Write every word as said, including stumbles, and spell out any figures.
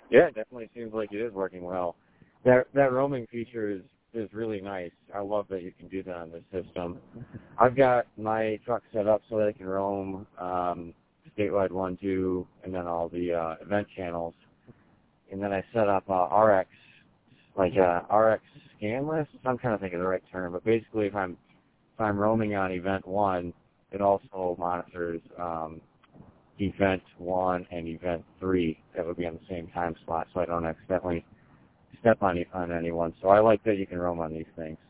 Yeah, it definitely seems like it is working well. That that roaming feature is is really nice. I love that you can do that on this system. I've got my truck set up so that I can roam um, statewide one, two, and then all the uh, event channels. And then I set up uh, R X, like uh, R X scan list. I'm trying to think of the right term, but basically, if I'm if I'm roaming on event one, it also monitors um, event one and event three. That would be on the same time slot, so I don't accidentally step on on anyone. So I like that you can roam on these things.